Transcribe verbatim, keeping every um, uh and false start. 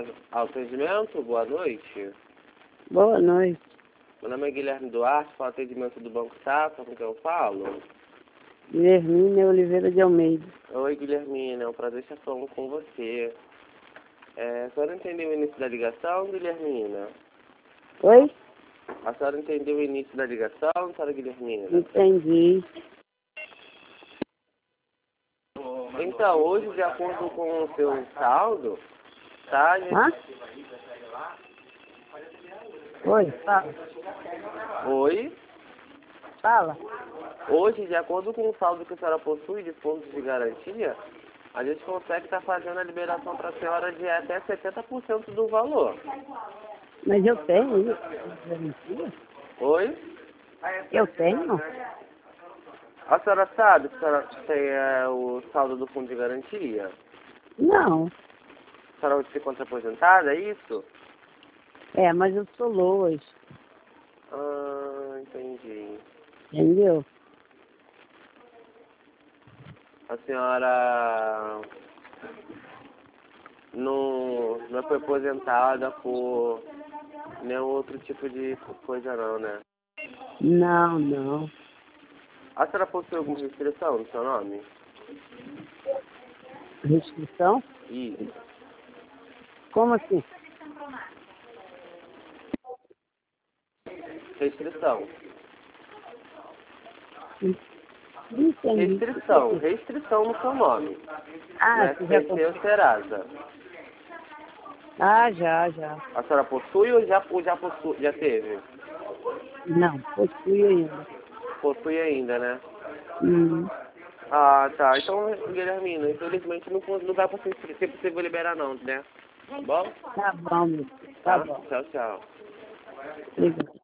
Atendimento, boa noite. Boa noite. Meu nome é Guilherme Duarte, falo atendimento do Banco Safra, com quem eu falo? Guilhermina Oliveira de Almeida. Oi, Guilhermina, é um prazer estar falando com você. É, a senhora entendeu o início da ligação, Guilhermina? Oi? A senhora entendeu o início da ligação, senhora Guilhermina? Entendi. Então, hoje, de acordo com o seu saldo, tá? Gente... Hã? Oi, fala. Oi? Fala. Hoje, de acordo com o saldo que a senhora possui de fundos de garantia, a gente consegue estar fazendo a liberação para a senhora de até setenta por cento do valor. Mas eu tenho isso. Garantia? Oi? Eu tenho? A senhora sabe que a senhora tem é, o saldo do fundo de garantia? Não. A senhora se encontra aposentada, é isso? É, mas eu sou hoje. Ah, entendi. Entendeu? A senhora não, não foi aposentada por nenhum outro tipo de coisa não, né? Não, não. A senhora possui alguma restrição no seu nome? Restrição? Isso. Como assim? Restrição. Não entendi. Restrição. Restrição no seu nome. Ah, No você já S P C ou Serasa. Ah, já, já. A senhora possui ou já, ou já, possui, já teve? Não, possui ainda. Possui ainda, né? Hum. Ah, tá. Então, Guilhermina, infelizmente não, não vai ser ser possível liberar não, né? Bom? Tá bom, meu filho. Tá Tá? bom. Tchau, tchau. Obrigado.